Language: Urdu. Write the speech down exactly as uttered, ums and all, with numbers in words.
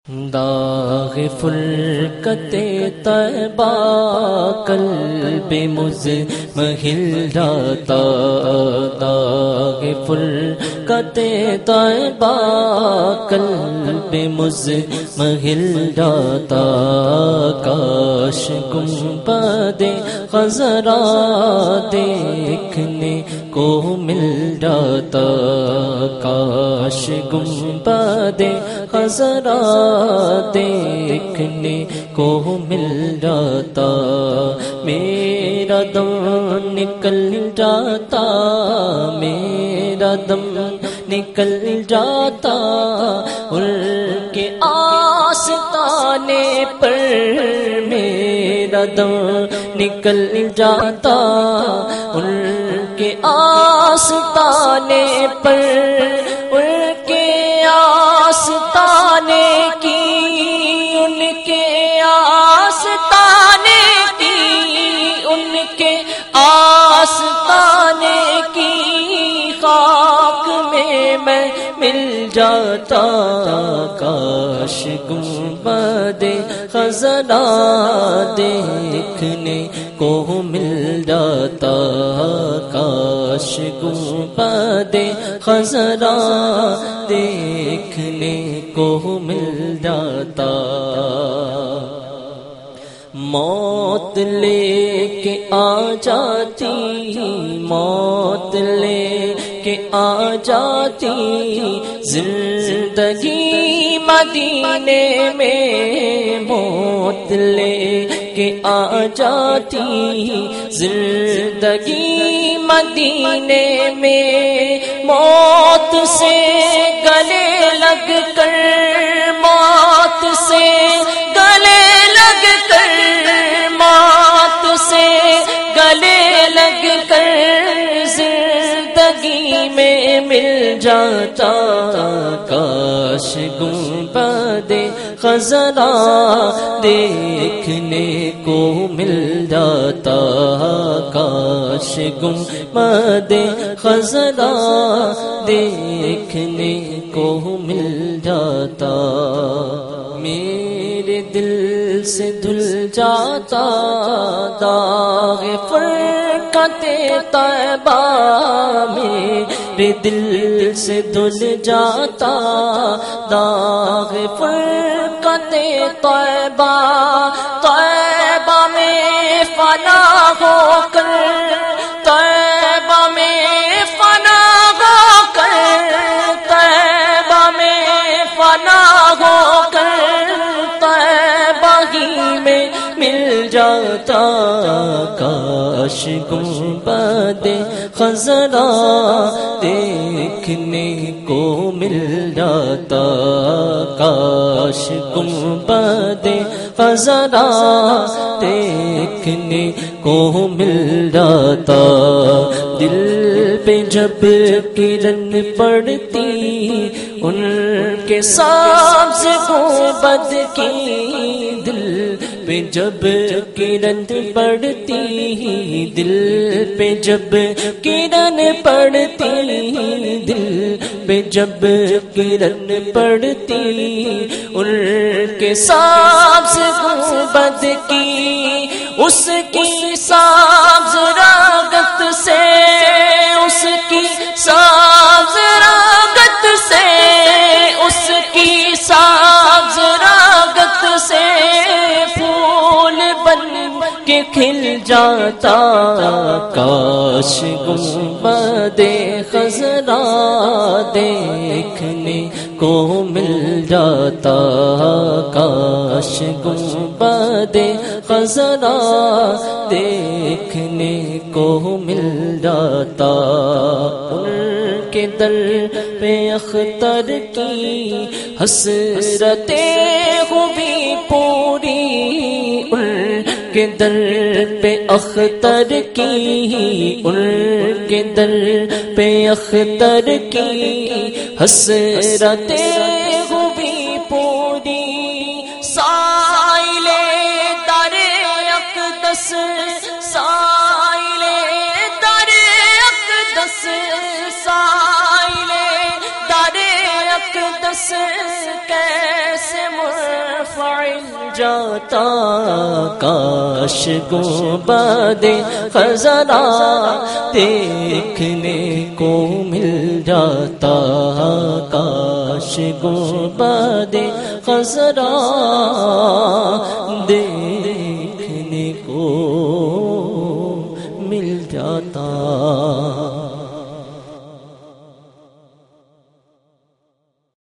داغ فرقت طیبہ قلب مزمحل جاتا، داغ فرقت طیبہ قلب مزمحل جاتا، کاش گنبد خضرا دیکھنے کو مل جاتا، کاش گنبد خضرا دیکھنے کو مل جاتا، میرا دم نکل جاتا، میرا دم نکل جاتا، ان کے آستانے پر میرا دم نکل جاتا، ان کے آستانے پر ان کے آستانے کی، ان کے آستانے کی، ان کے آستانے کی خاک میں میں مل جاتا، کاش گنبد خضرا دیکھنے کو مل جاتا، کاش گنبد خضرا دیکھنے کو مل جاتا، موت لے کے آ جاتی، موت لے کے آ جاتی، زندگی مدینے میں موت لے کے آ جاتی، زندگی مدینے میں موت سے گلے لگ کر، موت سے گلے لگ کر، موت سے گلے لگ کر زندگی میں مل جاتا، کاش گنبد خضرا دیکھنے کو مل جاتا، کاش گنبد خضرا دیکھنے کو مل جاتا، میرے دل سے دھل جاتا داغ فرقت طیبہ، میرے دل سے دھل جاتا داغ فرقت طیبہ، طیبہ میں فنا ہو کر، طیبہ میں فنا ہو کر، طیبہ میں فنا ہو کر طیبہ ہی میں مل جاتا، کاش گنبد خضرا دیکھنے کو مل جاتا، کاش گنبد خضرا دیکھنے کو مل جاتا، دل پہ جب کرن پڑتی ان کے سبز گنبد کی، دل پہ جب کرن پڑتی، دل پہ جب کرن پڑتی، دل پہ جب کرن پڑتی ان کے سبز گنبد کی، اس کی سبز راگت سے، اس کی سبز راگت سے، اس کی سبز راگت سے پھول بن کے کھل جاتا، کاش گنبد خضرا دیکھنے کو مل جاتا، کاش گنبد خضرا دیکھنے کو مل جاتا، ان کے در پہ اختر کی حسرتیں ہوئی پوری، ان کے در پہ اختر کی، ان کے در پہ اختر کی حسرتیں ہوئی پوری، سائل در اقدس، سائل در اقدس، سائل در اقدس کیسے مر جاتا، کاش گنبد خزرا دیکھنے کو مل جاتا، کاش گنبد خزرا دیکھنے کو مل جاتا۔